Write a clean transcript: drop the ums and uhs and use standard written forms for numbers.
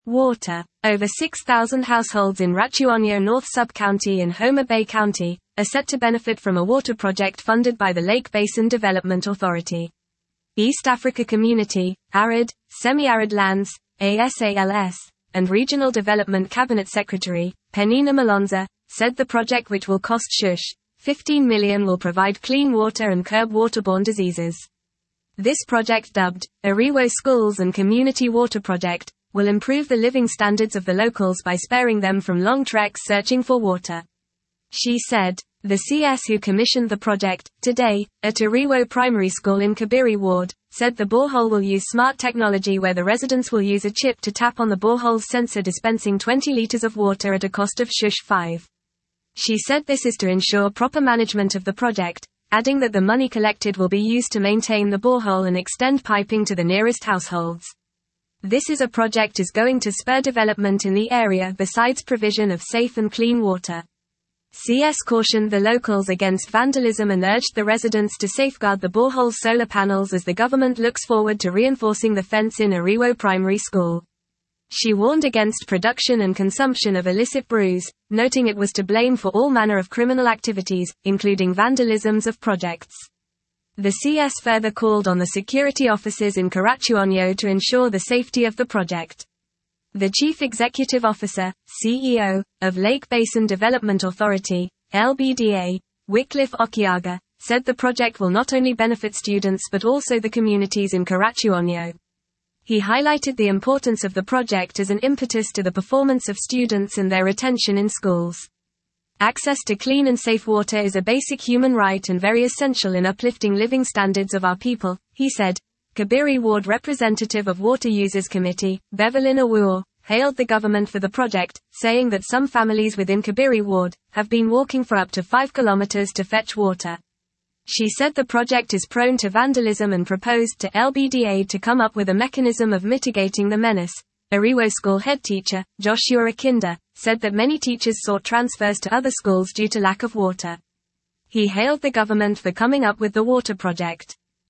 Water. Over 6,000 households in Ratuonyo North Sub-County in Homa Bay County are set to benefit from a water project funded by the Lake Basin Development Authority. East Africa Community, Arid, Semi-Arid Lands, ASALS, and Regional Development Cabinet Secretary, Penina Malonza, said the project, which will cost Shush 15 million, will provide clean water and curb waterborne diseases. This project, dubbed Ariwo Schools and Community Water Project, will improve the living standards of the locals by sparing them from long treks searching for water. She said. The CS who commissioned the project, today, at Ariwo Primary School in Kabiri Ward, said the borehole will use smart technology where the residents will use a chip to tap on the borehole's sensor, dispensing 20 liters of water at a cost of Shush 5. She said this is to ensure proper management of the project, adding that the money collected will be used to maintain the borehole and extend piping to the nearest households. This is a project is going to spur development in the area besides provision of safe and clean water. CS cautioned the locals against vandalism and urged the residents to safeguard the borehole's solar panels as the government looks forward to reinforcing the fence in Ariwo Primary School. She warned against production and consumption of illicit brews, noting it was to blame for all manner of criminal activities, including vandalisms of projects. The CS further called on the security officers in Karachuonyo to ensure the safety of the project. The Chief Executive Officer, CEO, of Lake Basin Development Authority, LBDA, Wycliffe Okiaga, said the project will not only benefit students but also the communities in Karachuonyo. He highlighted the importance of the project as an impetus to the performance of students and their retention in schools. Access to clean and safe water is a basic human right and very essential in uplifting living standards of our people, he said. Kabiri Ward representative of Water Users Committee, Beverlyn Awuor, hailed the government for the project, saying that some families within Kabiri Ward have been walking for up to 5 kilometers to fetch water. She said the project is prone to vandalism and proposed to LBDA to come up with a mechanism of mitigating the menace. Ariwo School head teacher, Joshua Akinda, said that many teachers sought transfers to other schools due to lack of water. He hailed the government for coming up with the water project.